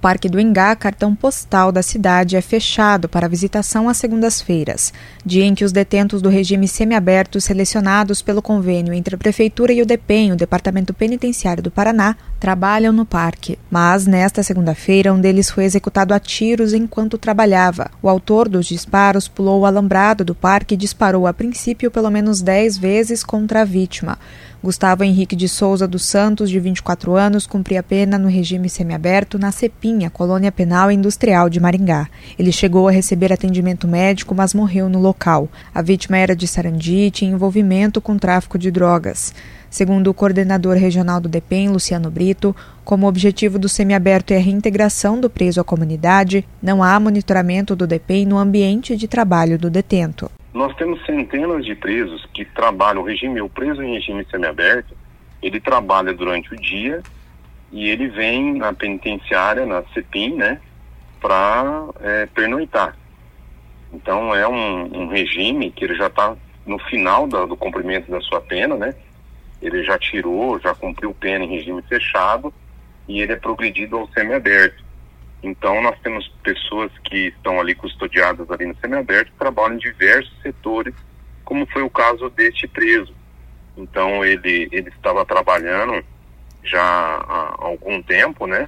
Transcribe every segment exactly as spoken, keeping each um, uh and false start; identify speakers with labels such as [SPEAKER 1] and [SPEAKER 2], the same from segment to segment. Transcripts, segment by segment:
[SPEAKER 1] Parque do Ingá, cartão postal da cidade é fechado para visitação às segundas-feiras, dia em que os detentos do regime semiaberto selecionados pelo convênio entre a Prefeitura e o DEPEN, o Departamento Penitenciário do Paraná, trabalham no parque. Mas, nesta segunda-feira, um deles foi executado a tiros enquanto trabalhava. O autor dos disparos pulou o alambrado do parque e disparou, a princípio, pelo menos dez vezes contra a vítima. Gustavo Henrique de Souza dos Santos, de vinte e quatro anos, cumpria pena no regime semiaberto na Cepinha, Colônia Penal e Industrial de Maringá. Ele chegou a receber atendimento médico, mas morreu no local. A vítima era de Sarandi e tinha envolvimento com tráfico de drogas. Segundo o coordenador regional do DEPEN, Luciano Brito, como o objetivo do semiaberto é a reintegração do preso à comunidade, não há monitoramento do DEPEN no ambiente de trabalho do detento.
[SPEAKER 2] Nós temos centenas de presos que trabalham, o regime, o preso em regime semiaberto, ele trabalha durante o dia e ele vem na penitenciária, na Cepim, né, para é, pernoitar. Então é um, um regime que ele já está no final da, do cumprimento da sua pena, né, ele já tirou, já cumpriu pena em regime fechado e ele é progredido ao semiaberto. Então, nós temos pessoas que estão ali custodiadas ali no semiaberto, que trabalham em diversos setores, como foi o caso deste preso. Então, ele, ele estava trabalhando já há algum tempo, né?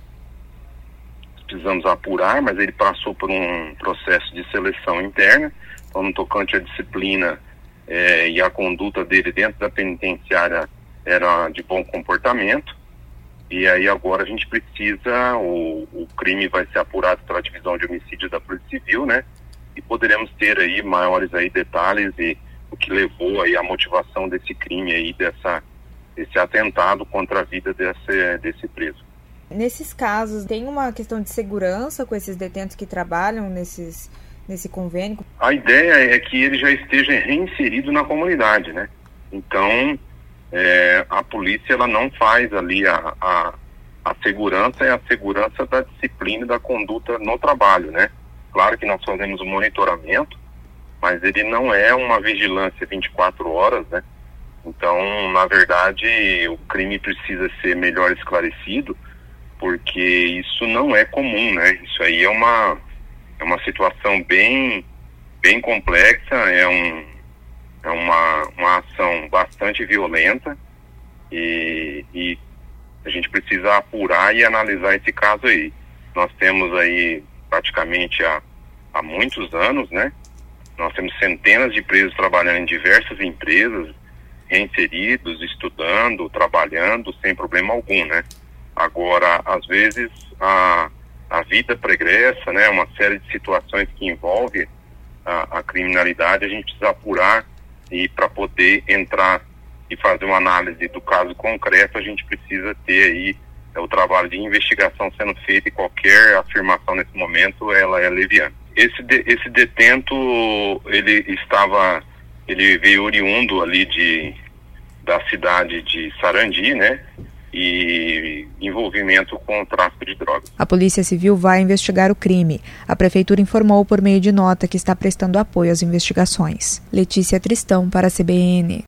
[SPEAKER 2] Precisamos apurar, mas ele passou por um processo de seleção interna. Então, no tocante à disciplina eh, e a conduta dele dentro da penitenciária era de bom comportamento. E aí agora a gente precisa, o, o crime vai ser apurado pela divisão de homicídio da Polícia Civil, né? E poderemos ter aí maiores aí detalhes e o que levou aí a motivação desse crime aí, dessa, desse atentado contra a vida desse, desse preso.
[SPEAKER 1] Nesses casos, tem uma questão de segurança com esses detentos que trabalham nesses, nesse convênio?
[SPEAKER 2] A ideia é que ele já esteja reinserido na comunidade, né? Então, É, a polícia ela não faz ali a, a, a segurança, é a segurança da disciplina e da conduta no trabalho, né? Claro que nós fazemos o monitoramento, mas ele não é uma vigilância vinte e quatro horas, né? Então, na verdade, o crime precisa ser melhor esclarecido, porque isso não é comum, né? Isso aí é uma, é uma situação bem, bem complexa, é um É uma, uma ação bastante violenta e, e a gente precisa apurar e analisar esse caso aí. Nós temos aí praticamente há, há muitos anos, né? Nós temos centenas de presos trabalhando em diversas empresas, reinseridos, estudando, trabalhando, sem problema algum, né? Agora, às vezes, a, a vida pregressa, né? Uma série de situações que envolve a, a criminalidade, a gente precisa apurar. E para poder entrar e fazer uma análise do caso concreto, a gente precisa ter aí é, o trabalho de investigação sendo feito, e qualquer afirmação nesse momento, ela é leviana. Esse, de, esse detento, ele estava, ele veio oriundo ali de, da cidade de Sarandi, né? E envolvimento com o tráfico de drogas.
[SPEAKER 1] A Polícia Civil vai investigar o crime. A Prefeitura informou por meio de nota que está prestando apoio às investigações. Letícia Tristão para a C B N.